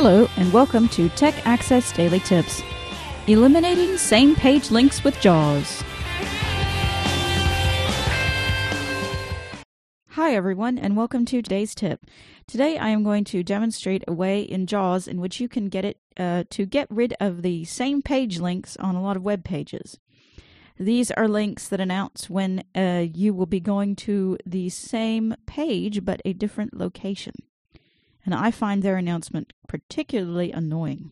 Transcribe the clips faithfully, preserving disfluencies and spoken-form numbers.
Hello, and welcome to Tech Access Daily Tips. Eliminating same-page links with JAWS. Hi everyone, and welcome to today's tip. Today I am going to demonstrate a way in JAWS in which you can get it uh, to get rid of the same page links on a lot of web pages. These are links that announce when uh, you will be going to the same page but a different location. And I find their announcement particularly annoying.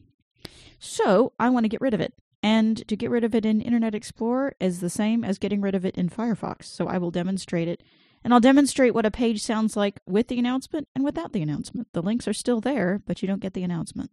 So I want to get rid of it. And to get rid of it in Internet Explorer is the same as getting rid of it in Firefox. So I will demonstrate it. And I'll demonstrate what a page sounds like with the announcement and without the announcement. The links are still there, but you don't get the announcement.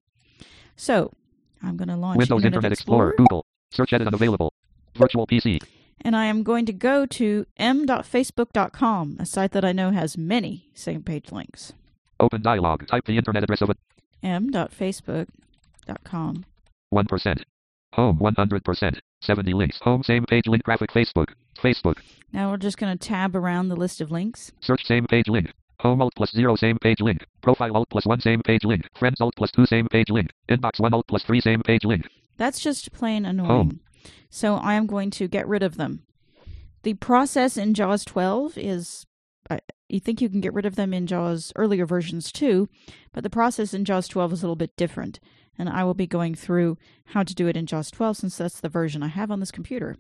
So I'm going to launch Windows Internet, Internet Explorer. Explorer, Google, search edit unavailable, virtual P C. And I am going to go to m dot facebook dot com, a site that I know has many same-page links. Open dialog. Type the internet address of a m dot facebook dot com. one percent. Home one hundred percent. seventy links. Home same page link graphic Facebook. Facebook. Now we're just going to tab around the list of links. Search same page link. Home alt plus zero same page link. Profile alt plus one same page link. Friends alt plus two same page link. Inbox one alt plus three same page link. That's just plain annoying. Home. So I am going to get rid of them. The process in JAWS twelve is, uh, you think you can get rid of them in JAWS earlier versions too, but the process in JAWS twelve is a little bit different. And I will be going through how to do it in JAWS twelve since that's the version I have on this computer.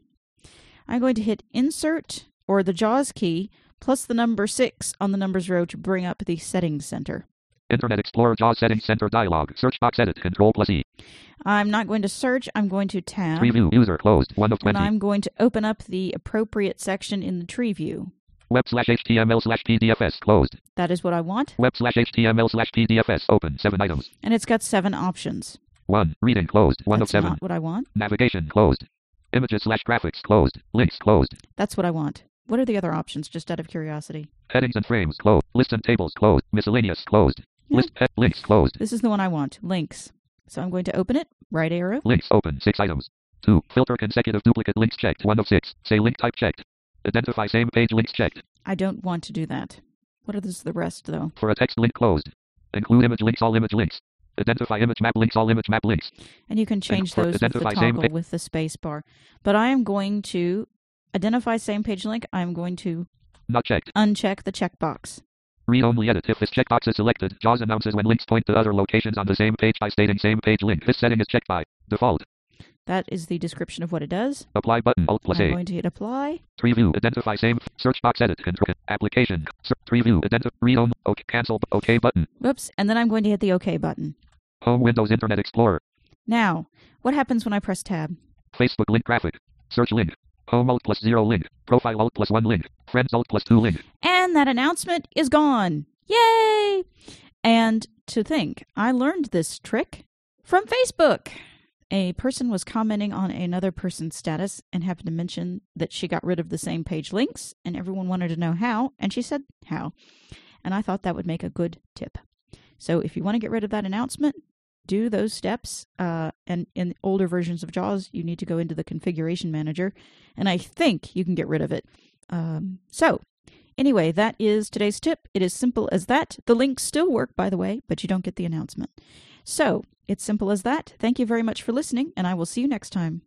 I'm going to hit Insert, or the JAWS key, plus the number six on the numbers row to bring up the Settings Center. Internet Explorer JAWS Settings Center dialog. Search box edit. Control plus E. I'm not going to search. I'm going to tab. Tree view. User closed. one of twenty. And I'm going to open up the appropriate section in the tree view. Web slash HTML slash PDFS closed. That is what I want. Web slash HTML slash PDFS open. Seven items. And it's got seven options. One. Reading closed. One That's of seven. not what I want. Navigation closed. Images slash graphics closed. Links closed. That's what I want. What are the other options, just out of curiosity? Headings and frames closed. List and tables closed. Miscellaneous closed. Yeah. List he- links closed. This is the one I want. Links. So I'm going to open it. Right arrow. Links open. Six items. Two. Filter consecutive duplicate links checked. One of six. Say link type checked. Identify same page links checked. I don't want to do that. What are this, the rest, though? For a text link closed. Include image links. All image links. Identify image map links. All image map links. And you can change for those with the identify same toggle pa- with the space bar. But I am going to identify same page link. I'm going to Not checked. uncheck the checkbox. Read only edit. If this checkbox is selected, JAWS announces when links point to other locations on the same page by stating same page link. This setting is checked by default. That is the description of what it does. Apply button. Alt plus I'm A. going to hit apply. Tree view. Identify same. Search box edit. Control. Application. Search, tree view. Identify. Read only. OK. Cancel. OK button. Whoops. And then I'm going to hit the OK button. Home Windows Internet Explorer. Now, what happens when I press tab? Facebook link graphic. Search link. Home alt plus zero link. Profile alt plus one link. Friends alt plus two link. And that announcement is gone. Yay! And to think, I learned this trick from Facebook. A person was commenting on another person's status and happened to mention that she got rid of the same page links, and everyone wanted to know how, and she said how. And I thought that would make a good tip. So if you want to get rid of that announcement, do those steps. Uh, and in older versions of JAWS, you need to go into the configuration manager, and I think you can get rid of it. Um, so anyway, that is today's tip. It is simple as that. The links still work, by the way, but you don't get the announcement. So it's simple as that. Thank you very much for listening, and I will see you next time.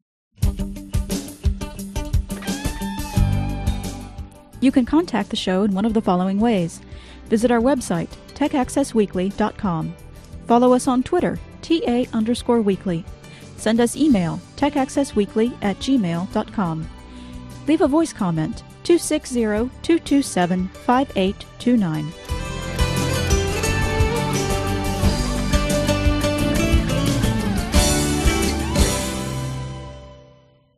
You can contact the show in one of the following ways. Visit our website, tech access weekly dot com. Follow us on Twitter, T A underscore weekly. Send us email, tech access weekly at gmail dot com. Leave a voice comment, two six zero, two two seven, five eight two nine.